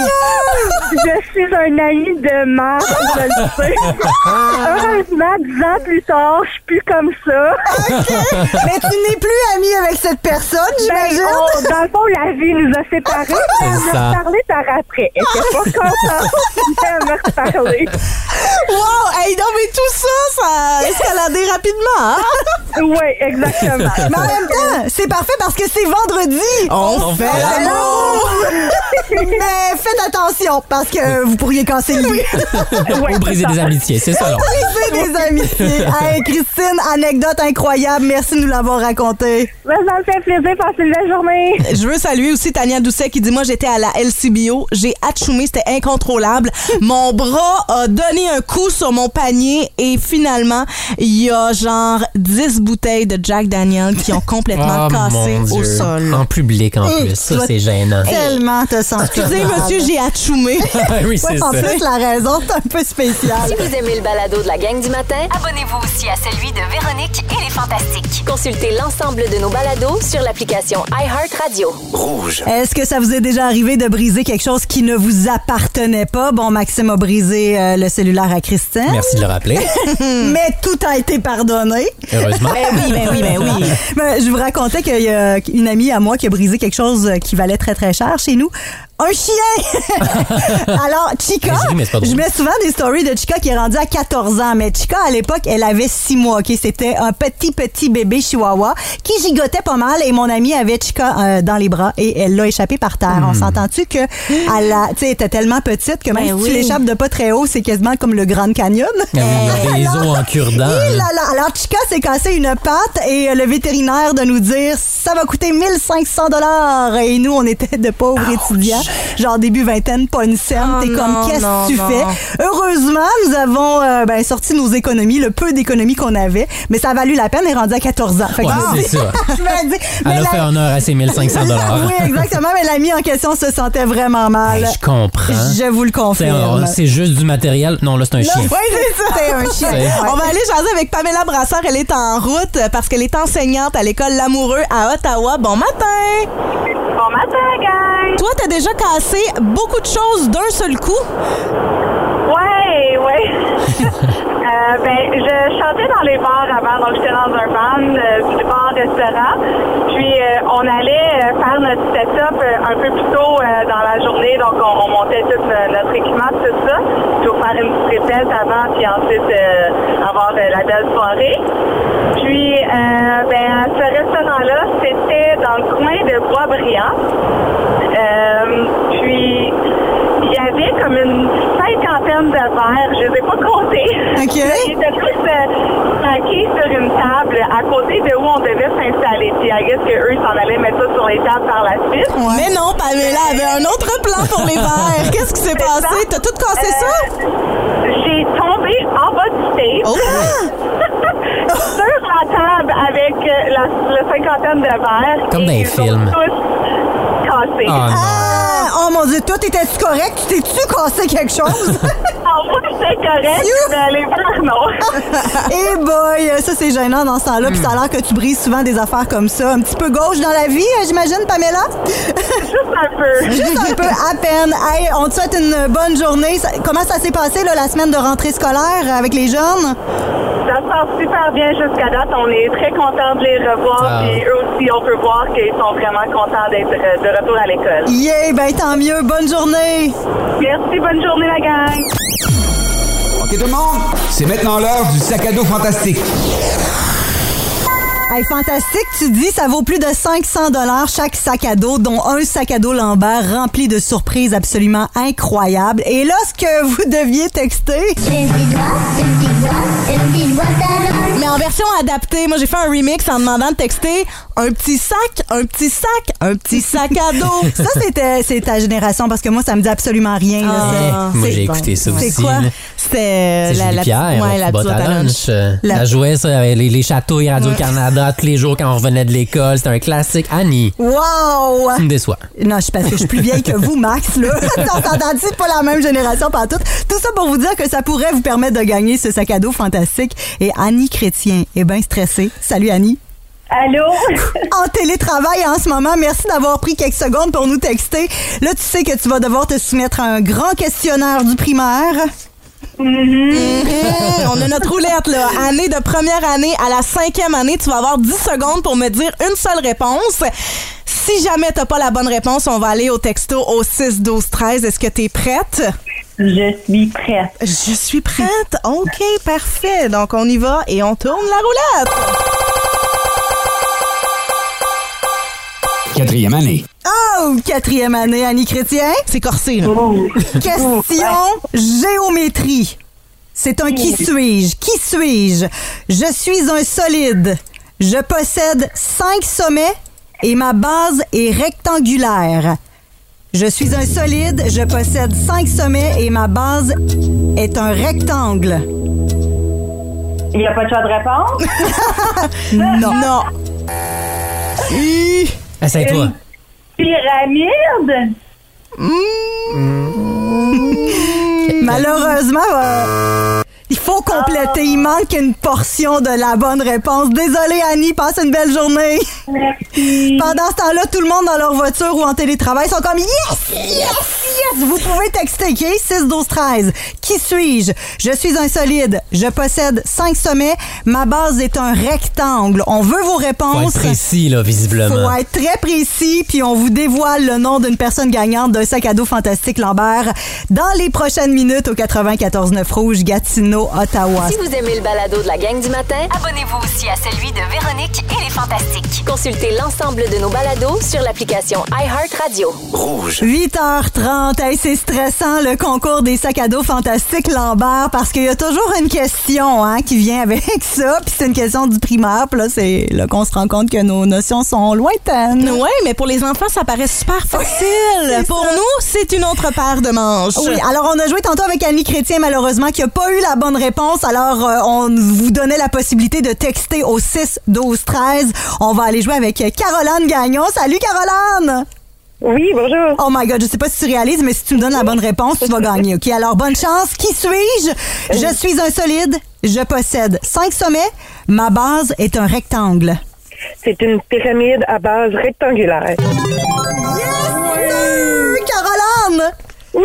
Je suis un ami de merde, je le sais. Heureusement, dix ans plus tard, je suis plus comme ça. Mais tu n'es plus amie avec cette personne, Ben, j'imagine? on- dans le fond, la vie nous a séparés. Elle C'est m'a ça. reparlé par après. Elle était pas contente, mais elle m'a reparlé. Wow! Hey, non, mais tout ça, ça a escaladé rapidement, hein? Oui, exactement. Mais en même temps, c'est parfait parce que c'est vendredi. On fait l'amour! Mais faites attention parce que vous pourriez casser le lit. Ouais, Ou briser c'est des ça. amitiés, c'est ça, là. Briser des amitiés. Hey, Christine, anecdote incroyable. Merci de nous l'avoir raconté. Ben, ça me fait plaisir. Passez une belle journée. Je veux saluer aussi Tania Doucet qui dit moi j'étais à la L C B O, j'ai atchoumé, c'était incontrôlable. Mon bras a donné un coup sur mon panier et finalement il y a genre dix bouteilles de Jack Daniel qui ont complètement Oh, cassé mon au Dieu. sol. En public, en Hum, plus. Ça, toi, c'est gênant. Tellement te sens. Excusez monsieur, j'ai atchoumé. Oui, c'est En ça. plus, la raison, c'est un peu spéciale. Si vous aimez le balado de la gang du matin, Abonnez-vous aussi à celui de Véronique et les Fantastiques. consultez l'ensemble de nos balados sur l'application iHeartRadio. Rouge. Est-ce que ça vous est déjà arrivé de briser quelque chose qui ne vous appartenait pas? Bon, Maxime a brisé euh, le cellulaire à Christine. Merci de le rappeler. Mais tout a été pardonné. Heureusement. Ben oui, ben oui, ben oui. Ben, je vous racontais qu'il y a une amie à moi qui a brisé quelque chose qui valait très, très cher chez nous. Un chien! Alors, Chica, Mais je ris, mais c'est pas drôle. je mets souvent des stories de Chica qui est rendue à quatorze ans, mais Chica, à l'époque, elle avait six mois, OK? C'était un petit, petit bébé chihuahua qui gigotait pas mal et mon amie avait Chica euh, dans les bras et elle l'a échappé par terre. Hmm. On s'entend-tu que elle a, tu sais, elle était tellement petite que même Ben si oui. tu l'échappes de pas très haut, c'est quasiment comme le Grand Canyon. Ah oui, il y a des os en cure-dent. Eh là. là là. Alors, Chica s'est cassé une patte et euh, le vétérinaire de nous dire ça va coûter mille cinq cents dollars. Et nous, on était de pauvres étudiants, genre début vingtaine, pas une scène. Oh T'es comme, non, qu'est-ce non, que tu non. fais? Heureusement, nous avons euh, ben, sorti nos économies, le peu d'économies qu'on avait, mais ça a valu la peine. Elle est rendue à quatorze ans. Fait que Ouais, je me c'est dis- ça. je me dis, mais Elle a la- fait honneur à ses mille cinq cents dollars. Oui, exactement. Mais l'ami en question se sentait vraiment mal. Je comprends. Je vous le C'est confirme. c'est juste du matériel. Non, là, c'est un chien. Oui, c'est ça. C'est un chien. C'est- Ouais. On va aller jaser avec Pamela Brassard. Elle est en route parce qu'elle est enseignante à l'école Lamoureux à Ottawa. Bon matin! Bon matin, guys. Toi, t'as déjà cassé beaucoup de choses d'un seul coup. Ouais, ouais. Euh, ben, je chantais dans les bars avant, donc j'étais dans un band, euh, bar-restaurant. Puis, euh, on allait euh, faire notre setup euh, un peu plus tôt euh, dans la journée, donc on, on montait tout euh, notre équipement, tout ça. Puis, pour faire une petite répète avant, puis ensuite euh, avoir euh, la belle soirée. Puis, euh, ben, à ce restaurant-là, c'était dans le coin de Boisbriand. Euh, puis, il y avait comme une cinquantaine de verres, je les ai pas comptés. OK. Ils étaient tous euh, stackés sur une table à côté de où on devait s'installer. Puis, I guess qu'eux, ils s'en allaient mettre ça sur les tables par la suite. Ouais. Mais non, Pamela avait un autre plan pour les verres. Qu'est-ce qui s'est passé? T'as tout cassé Euh, ça? J'ai tombé en bas du stage. Oh. Sur la table avec euh, la, la cinquantaine de verres. Comme dans les Et ils ont films. tous cassés. Oh non. Ah, oh mon Dieu, toi, t'étais-tu correct? Tu t'es-tu cassé quelque chose? En moi, c'était correct, mais les verres, non. Eh boy, ça c'est gênant dans ce temps-là. Puis ça a l'air que tu brises souvent des affaires comme ça. Un petit peu gauche dans la vie, j'imagine, Pamela? Juste un peu. Juste un peu, à peine. Hey, on te souhaite une bonne journée. Ça- comment ça s'est passé, là, la semaine de rentrée scolaire avec les jeunes? Ça se passe super bien jusqu'à date. On est très contents de les revoir. Ah. Puis eux aussi, on peut voir qu'ils sont vraiment contents d'être euh, de retour à l'école. Yeah, ben tant mieux. Bonne journée. Merci, bonne journée, la gang. OK, tout le monde, c'est maintenant l'heure du sac à dos fantastique. Hey, fantastique, tu dis, ça vaut plus de cinq cents dollars chaque sac à dos, dont un sac à dos Lambert rempli de surprises absolument incroyables. Et là, ce que vous deviez texter... Mais en version adaptée, moi j'ai fait un remix en demandant de texter un petit sac, un petit sac, un petit sac à dos. Ça, c'était c'est ta génération, parce que moi, ça me dit absolument rien. là. Ah, C'est- Moi, c'est- j'ai écouté ça C'est aussi. quoi? là. C'était euh, C'est la, Julie la Pierre, petite- ouais, la la boîte petite à boîte à lunch. lunch. euh, La- Elle jouait ça avec les, les chatouilles Radio-Canada tous les jours quand on revenait de l'école. C'était un classique. Annie, Wow! tu me déçois. Non, je suis parce que je suis plus vieille que vous, Max, là. On s'entend-tu? C'est pas la même génération par tout. Tout ça pour vous dire que ça pourrait vous permettre de gagner ce sac à dos fantastique. Et Annie Chrétien est bien stressée. Salut, Annie. Allô? En télétravail en ce moment. Merci d'avoir pris quelques secondes pour nous texter. Là, tu sais que tu vas devoir te soumettre à un grand questionnaire du primaire. Mhm. On a notre roulette, là. Année de première année à la cinquième année, tu vas avoir dix secondes pour me dire une seule réponse. Si jamais t'as pas la bonne réponse, on va aller au texto au six douze treize. Est-ce que t'es prête? Je suis prête. Je suis prête. OK, parfait. Donc, on y va et on tourne la roulette. Quatrième année. Oh, quatrième année, Annie Chrétien. C'est corsé, là. Question géométrie. C'est un qui suis-je? Qui suis-je? Je suis un solide. Je possède cinq sommets et ma base est rectangulaire. Je suis un solide, je possède cinq sommets et ma base est un rectangle. Il n'y a pas de choix de réponse? Non. Non. Hi. Essaye-toi. Pyramide? Malheureusement, euh, il faut compléter. Il manque une portion de la bonne réponse. Désolée, Annie, passe une belle journée. Merci. Pendant ce temps-là, tout le monde dans leur voiture ou en télétravail sont comme « Yes! Yes! Yes! » Vous pouvez texter, OK? six douze treize. Qui suis-je? Je suis un solide. Je possède cinq sommets. Ma base est un rectangle. On veut vos Faut réponses. être précis, là, visiblement. Faut être très précis, puis on vous dévoile le nom d'une personne gagnante d'un sac à dos fantastique Lambert dans les prochaines minutes au quatre-vingt-quatorze neuf Rouge, Gatineau, Ottawa. Si vous aimez le balado de la gang du matin, Abonnez-vous aussi à celui de Véronique et les Fantastiques. consultez l'ensemble de nos balados sur l'application iHeartRadio. huit heures trente, hey, c'est stressant le concours des sacs à dos fantastiques Lambert parce qu'il y a toujours une question hein, qui vient avec ça, puis c'est une question du primaire, puis là c'est là qu'on se rend compte que nos notions sont lointaines. Oui, mais pour les enfants, ça paraît super facile. C'est Pour ça. nous, c'est une autre paire de manches. Oui, alors on a joué tantôt avec Annie Chrétien, malheureusement, qui n'a pas eu la bonne réponse. Alors, euh, on vous donnait la possibilité de texter au six douze treize. On va aller jouer avec Caroline Gagnon. Salut, Caroline! Oui, bonjour. Oh my God, je sais pas si tu réalises, mais si tu me donnes la bonne réponse, tu vas gagner, OK? Alors, bonne chance. Qui suis-je? Je suis un solide. Je possède cinq sommets. Ma base est un rectangle. C'est une pyramide à base rectangulaire. Yes! Caroline! Oui!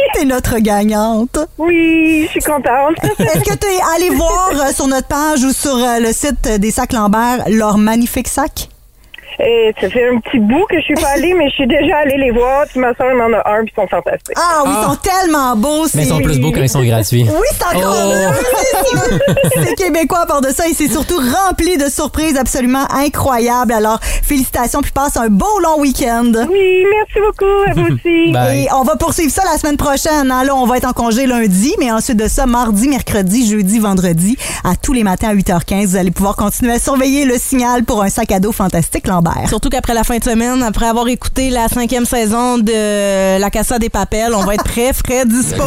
T'es notre gagnante. Oui, je suis contente. Est-ce que t'es allé voir euh, sur notre page ou sur euh, le site des Sacs Lambert leur magnifique sac? Et ça fait un petit bout que je suis pas allée, mais je suis déjà allée les voir. Puis ma soeur m'en a un, puis ils sont fantastiques. Ah oui, ils sont tellement beaux. Mais ils sont plus beaux quand ils sont gratuits. Oui, c'est encore Oh. C'est québécois à part de ça et c'est surtout rempli de surprises absolument incroyables. Alors, félicitations puis passe un beau long week-end. Oui, merci beaucoup, à vous aussi. Bye. Et on va poursuivre ça la semaine prochaine. Hein. Là, on va être en congé lundi, mais ensuite de ça, mardi, mercredi, jeudi, vendredi, à tous les matins à huit heures quinze, vous allez pouvoir continuer à surveiller le signal pour un sac à dos fantastique Lambert. Surtout qu'après la fin de semaine, après avoir écouté la cinquième saison de La Casa des Papel, on va être prêt, frais, dispo.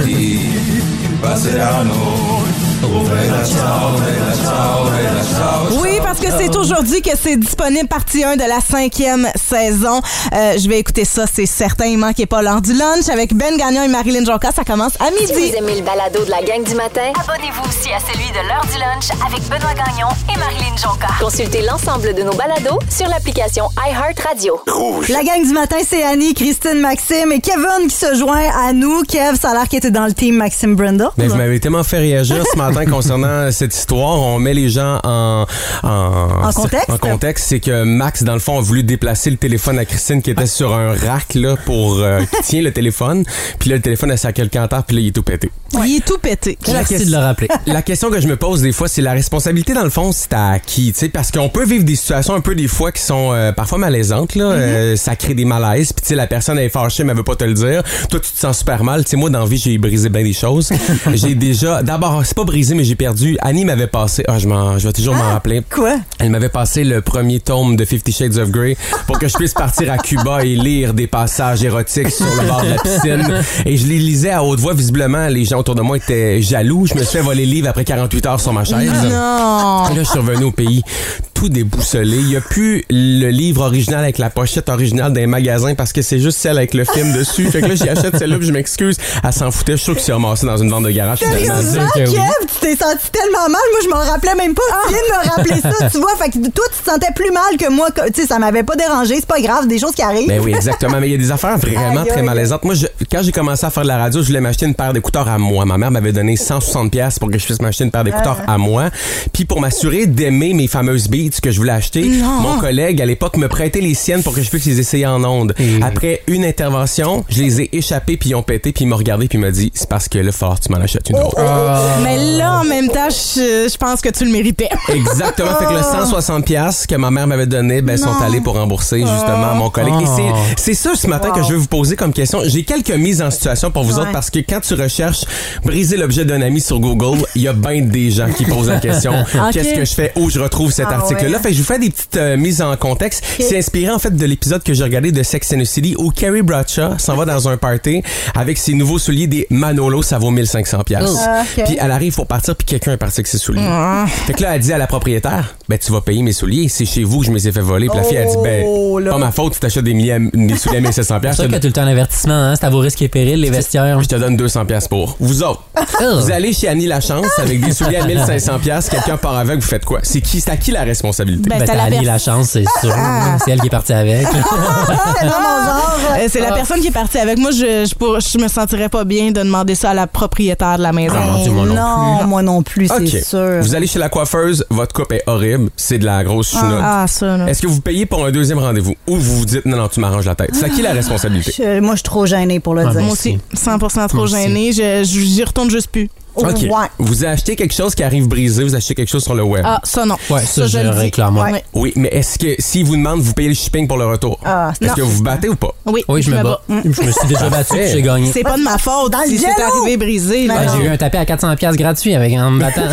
Oui, parce que c'est aujourd'hui que c'est disponible, partie un de la cinquième saison. Euh, je vais écouter ça, c'est certain. Il manquait pas l'heure du lunch avec Ben Gagnon et Marilyn Jonca. Ça commence à Si midi. vous aimez le balado de la gang du matin, Abonnez-vous aussi à celui de l'heure du lunch avec Benoît Gagnon et Marilyn Jonca. consultez l'ensemble de nos balados sur l'application iHeartRadio. La gang du matin, c'est Annie, Christine, Maxime et Kevin qui se joint à nous. Kev, ça a l'air qu'il était dans le team Maxime Brenda. Mais vous m'avez tellement fait réagir ce matin concernant cette histoire. On met les gens en, en, En contexte? En contexte, c'est que Max, dans le fond, a voulu déplacer le téléphone à Christine qui était sur un rack là, pour euh, qui tient le téléphone. Puis là, le téléphone, elle s'est à quelqu'un en terre, puis là, il est tout pété. Il est tout pété. Merci de le rappeler. La question que je me pose des fois, c'est la responsabilité, dans le fond, c'est à qui? Tu sais, parce qu'on peut vivre des situations un peu des fois qui sont euh, parfois malaisantes. Là. Mm-hmm. Euh, ça crée des malaises. Puis tu sais, la personne elle est fâchée, mais elle veut pas te le dire. Toi, tu te sens super mal. Tu sais, moi, dans la vie, j'ai brisé bien des choses. J'ai déjà... D'abord, c'est pas brisé, mais j'ai perdu. Annie m'avait passé... Ah, je, m'en, je vais toujours m'en rappeler. Quoi? Elle m'avait passé le premier tome de Fifty Shades of Grey pour que je puisse partir à Cuba et lire des passages érotiques sur le bord de la piscine. Et je les lisais à haute voix. Visiblement, les gens autour de moi étaient jaloux. Je me suis fait voler le livre après quarante-huit heures sur ma chaise. Non! Là, je suis revenu au pays tout déboussolé. Il n'y a plus le livre original avec la pochette originale d'un magasin parce que c'est juste celle avec le film dessus. Fait que là, j'y achète celle-là puis je m'excuse. Elle s'en foutait. Je suis sûr qu'il s'est ramassé dans une vente de garage. finalement. Sérieusement, Que oui. Kev, tu t'es senti tellement mal. Moi, je m'en rappelais même pas. Tu viens de me rappeler ça, tu vois. Fait que toi, tu te sentais plus mal que moi. Tu sais, ça m'avait pas dérangé. C'est pas grave, des choses qui arrivent. Ben oui, exactement. Mais il y a des affaires vraiment Aïe, très aïe. malaisantes. Moi, je, quand j'ai commencé à faire de la radio, je voulais m'acheter une paire d'écouteurs à moi. Ma mère m'avait donné cent soixante pièces pour que je puisse m'acheter une paire d'écouteurs à moi. Puis pour m'assurer d'aimer mes fameuses Beats que je voulais acheter, Non. mon collègue à l'époque me prêtait les siennes pour que je puisse les essayer en ondes. Après une intervention, je les ai échappés puis ils ont pété puis il m'a regardé puis il m'a dit c'est parce que là, fort, tu m'en achètes une autre. Mais là, en même temps, je, je pense que tu le méritais. Exactement. Fait que le cent soixante pièces que ma mère m'avait donné, ben, sont allés pour rembourser, justement, à mon collègue. Et c'est, c'est ça, ce matin, que je veux vous poser comme question. J'ai quelques mises en situation pour vous Ouais. autres parce que quand tu recherches briser l'objet d'un ami sur Google, il y a bien des gens qui posent la question. Qu'est-ce que je fais? Où je retrouve cet Ah article-là? ouais. Fait que je vous fais des petites euh, mises en contexte. C'est inspiré, en fait, de l'épisode que j'ai regardé de Sex and the City où Carrie Bradshaw s'en va dans un party avec ses nouveaux souliers des Manolo, ça vaut mille cinq cents pièces. Ah, ok. Puis elle arrive pour partir puis quelqu'un est parti avec ses souliers. Fait que là, elle dit à la propriétaire, ben, tu vas payer mes souliers. C'est chez vous que je me les ai fait voler. Puis la fille, elle dit, ben, Oh, là. pas ma faute, tu t'achètes des, milliers, des souliers à mille sept cents C'est pièces. sûr qu'il y a tout le temps un avertissement, hein? C'est à vos risques et périls, les vestiaires. Je te donne deux cents pièces pour. Vous autres, vous allez chez Annie Lachance avec des souliers à mille cinq cents pièces, quelqu'un part avec, vous faites quoi? C'est qui, c'est à qui la responsabilité? Ben, Ben, t'as t'as la Annie pers- la chance, c'est sûr. C'est elle qui est partie avec. C'est dans mon genre. Euh, c'est la personne qui est partie avec moi. Je, je, pour- je me sentirais pas bien de demander ça à la propriétaire de la maison. Ah, mon Dieu, moi non non, moi non plus, c'est OK. sûr. Vous allez chez la coiffeuse, votre coupe est horrible, c'est de la grosse chenoute. Ah, ça, là. Est-ce que vous payez pour un deuxième rendez-vous ou vous vous dites non, non, tu m'arranges la tête? C'est à qui la responsabilité? Je- moi, je suis trop gênée pour le Ah, dire. Moi aussi, cent pour cent trop Moi aussi. gênée. Je, je- j'y retourne juste plus. Oh, OK. ouais. Vous achetez quelque chose qui arrive brisé, vous achetez quelque chose sur le web. Ah, ça, non. Ouais, ça, je le dis. réclame, moi. Ouais. Oui, mais est-ce que s'ils vous demandent, vous payez le shipping pour le retour? Ah, Est-ce non. que vous vous battez ou pas? Oui, Oui, je me bats. Je me suis déjà battu puis j'ai gagné. C'est pas de ma faute Dans le si c'est jello! arrivé brisé. là. Ouais, j'ai eu un tapis à quatre cents pièces gratuit avec en me battant.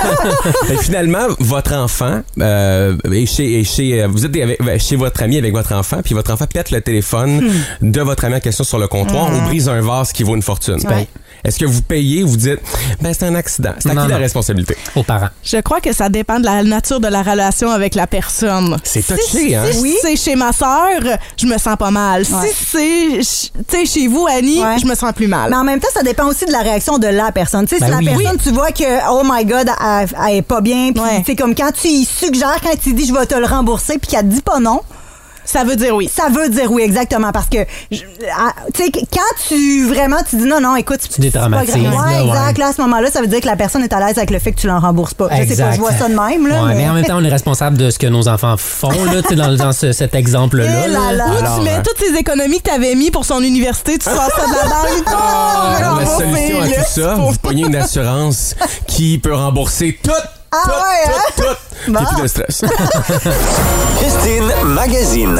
Et finalement, votre enfant euh, est chez, est chez euh, vous êtes avec- chez votre ami avec votre enfant, puis votre enfant pète le téléphone de votre ami en question sur le comptoir ou brise un vase qui vaut une fortune. Ouais. Est-ce que vous payez ou vous dites ben c'est un accident? C'est à Non, qui la non. responsabilité? Aux parents. Je crois que ça dépend de la nature de la relation avec la personne. C'est Si- touché, hein? Si Oui. c'est chez ma sœur, je me sens pas mal. Ouais. Si c'est ch- tu sais, chez vous, Annie, Ouais. je me sens plus mal. Mais en même temps, ça dépend aussi de la réaction de la personne. Tu sais, Ben si la oui. personne, tu vois que, oh my God, elle, elle est pas bien, puis Ouais. tu sais, comme quand tu y suggères, quand tu dis je vais te le rembourser, puis qu'elle te dit pas non, Ça veut dire oui. Ça veut dire oui, exactement. Parce que, tu sais, quand tu vraiment, tu dis non, non, écoute, tu dédramatises. Ouais, là, exact. Ouais. Là, à ce moment-là, ça veut dire que la personne est à l'aise avec le fait que tu l'en rembourses pas. Exact. Je sais pas, je vois ça de même, là. Ouais, mais... mais en même temps, on est responsable de ce que nos enfants font, là, tu sais, dans, dans ce, cet exemple-là. Et là, là. Alors, Où tu mets euh... toutes ces économies que tu avais mis pour son université, tu sors ça de la banque. Oh, Alors, la solution à tout ça, vous pognez une assurance qui peut rembourser tout. Ah tout, ouais, hein? tout, tout. Bon. Puis plus de stress. Christine Magazine.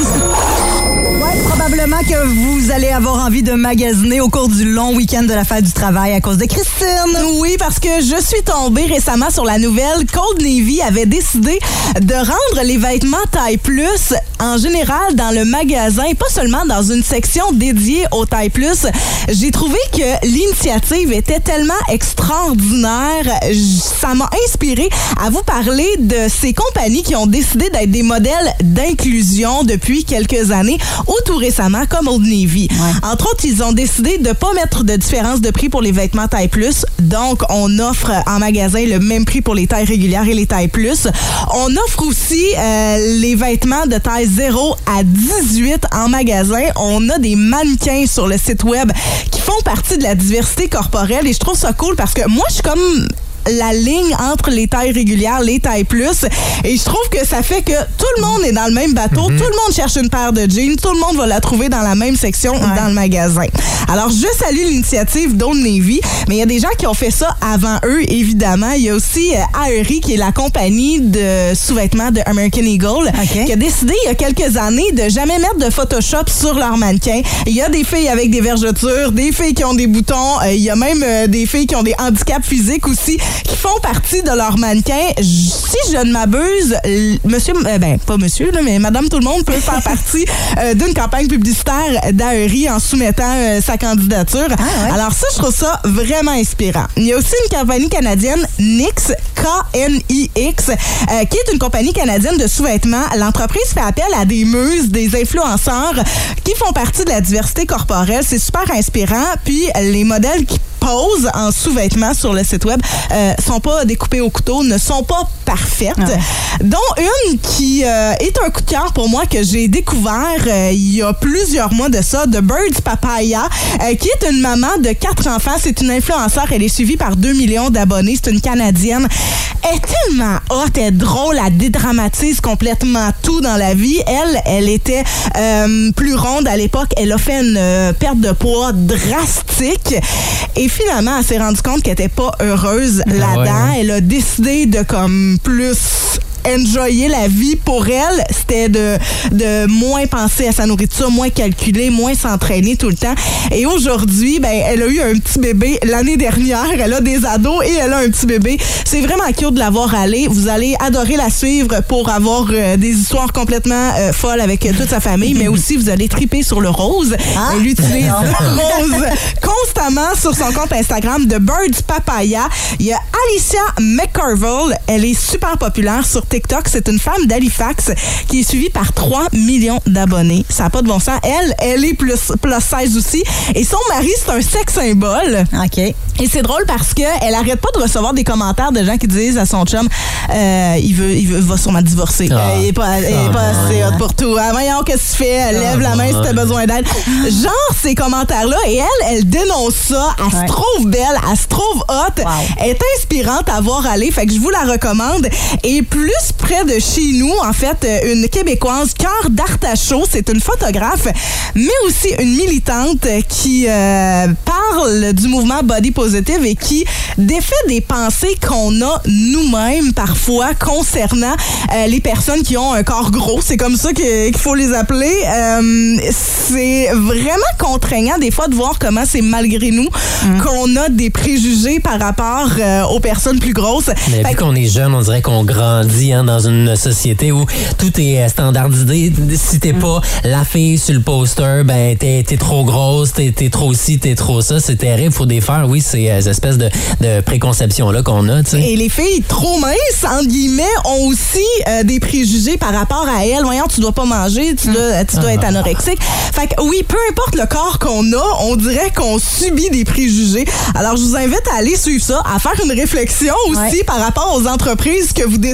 Ouais, probablement que vous allez avoir envie de magasiner au cours du long week-end de la fête du travail à cause de Christine. Oui, parce que je suis tombée récemment sur la nouvelle qu'Old Navy avait décidé de rendre les vêtements taille plus en général dans le magasin, et pas seulement dans une section dédiée au taille plus. J'ai trouvé que l'initiative était tellement extraordinaire. Ça m'a inspiré à vous parler de ces compagnies qui ont décidé d'être des modèles d'inclusion depuis quelques années, ou tout récemment, comme Old Navy. Ouais. Entre autres, ils ont décidé de ne pas mettre de différence de prix pour les vêtements taille plus. Donc, on offre en magasin le même prix pour les tailles régulières et les tailles plus. On offre aussi euh, les vêtements de taille zéro à dix-huit en magasin. On a des mannequins sur le site web qui font partie de la diversité corporelle, et je trouve ça cool parce que moi, je suis comme la ligne entre les tailles régulières, les tailles plus, et je trouve que ça fait que tout le monde est dans le même bateau, mm-hmm. tout le monde cherche une paire de jeans, tout le monde va la trouver dans la même section ouais. dans le magasin. Alors, je salue l'initiative d'Old Navy, mais il y a des gens qui ont fait ça avant eux, évidemment. Il y a aussi euh, Aerie, qui est la compagnie de sous-vêtements de American Eagle, okay. qui a décidé il y a quelques années de jamais mettre de Photoshop sur leurs mannequins. Il y a des filles avec des vergetures, des filles qui ont des boutons, euh, il y a même euh, des filles qui ont des handicaps physiques aussi, qui font partie de leurs mannequins. Si je ne m'abuse, monsieur, euh, ben pas monsieur, là, mais madame tout le monde peut faire partie euh, d'une campagne publicitaire d'Aerie en soumettant euh, sa candidature. Ah, ouais. Alors ça, je trouve ça vraiment inspirant. Il y a aussi une compagnie canadienne, N I X, K N I X, euh, qui est une compagnie canadienne de sous-vêtements. L'entreprise fait appel à des muses, des influenceurs qui font partie de la diversité corporelle. C'est super inspirant. Puis les modèles qui posent en sous-vêtements sur le site web euh, sont pas découpées au couteau, ne sont pas parfaites. Ouais. Dont une qui euh, est un coup de cœur pour moi que j'ai découvert euh, il y a plusieurs mois de ça, de Birds Papaya, euh, qui est une maman de quatre enfants. C'est une influenceur. Elle est suivie par deux millions d'abonnés. C'est une Canadienne. Elle est tellement hot, elle est drôle, elle dédramatise complètement tout dans la vie. Elle, elle était euh, plus ronde à l'époque. Elle a fait une euh, perte de poids drastique. Et finalement, elle s'est rendue compte qu'elle n'était pas heureuse ah là-dedans. Ouais. Elle a décidé de comme plus enjoyer la vie pour elle. C'était de, de moins penser à sa nourriture, moins calculer, moins s'entraîner tout le temps. Et aujourd'hui, ben, elle a eu un petit bébé l'année dernière. Elle a des ados et elle a un petit bébé. C'est vraiment cute de l'avoir allée. Vous allez adorer la suivre pour avoir euh, des histoires complètement euh, folles avec toute sa famille, mais aussi vous allez triper sur le rose. Ah? Elle utilise le rose constamment sur son compte Instagram de Birds Papaya. Il y a Alicia McCarville. Elle est super populaire sur TikTok. C'est une femme d'Halifax qui est suivie par trois millions d'abonnés. Ça n'a pas de bon sens. Elle, elle est plus, plus seize aussi. Et son mari, c'est un sex symbole. OK. Et c'est drôle parce qu'elle arrête pas de recevoir des commentaires de gens qui disent à son chum euh, il, veut, il, veut, il va sûrement divorcer. Ah. Euh, il n'est pas, il est ah, pas assez hot pour tout. Ah, voyons, qu'est-ce que tu fais? Lève ah, la main si tu as besoin d'aide. Genre, ces commentaires-là. Et elle, elle dénonce ça. Elle ouais. se trouve belle. Elle se trouve hot. Wow. Elle est inspirante à voir aller. Fait que je vous la recommande. Et plus près de chez nous, en fait, une Québécoise, Cœur d'Artachot, c'est une photographe, mais aussi une militante qui euh, parle du mouvement Body Positive et qui défait des pensées qu'on a nous-mêmes parfois concernant euh, les personnes qui ont un corps gros. C'est comme ça que, qu'il faut les appeler. Euh, c'est vraiment contraignant des fois de voir comment c'est malgré nous mmh. qu'on a des préjugés par rapport euh, aux personnes plus grosses. Mais vu qu'on est jeune, on dirait qu'on grandit hein, dans une société où tout est standardisé. Si t'es pas la fille sur le poster, ben t'es, t'es trop grosse, t'es, t'es trop ci, t'es trop ça. C'est terrible. Faut défaire, oui, ces espèces de, de préconceptions-là qu'on a. T'sais. Et les filles trop minces, entre guillemets, ont aussi euh, des préjugés par rapport à elles. Voyons, tu dois pas manger, tu dois, tu dois être anorexique. Fait que oui, peu importe le corps qu'on a, on dirait qu'on subit des préjugés. Alors, je vous invite à aller suivre ça, à faire une réflexion aussi ouais. par rapport aux entreprises que vous décidez d'en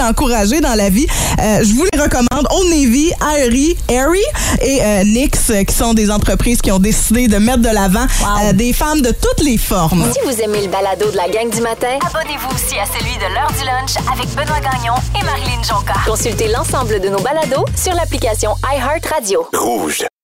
s'encourager dans la vie. Euh, je vous les recommande. Old Navy, Aerie, Aerie et euh, Nix, qui sont des entreprises qui ont décidé de mettre de l'avant wow. euh, des femmes de toutes les formes. Si vous aimez le balado de la gang du matin, abonnez-vous aussi à celui de l'heure du lunch avec Benoît Gagnon et Marilyn Jonca. Consultez l'ensemble de nos balados sur l'application iHeartRadio. Rouge.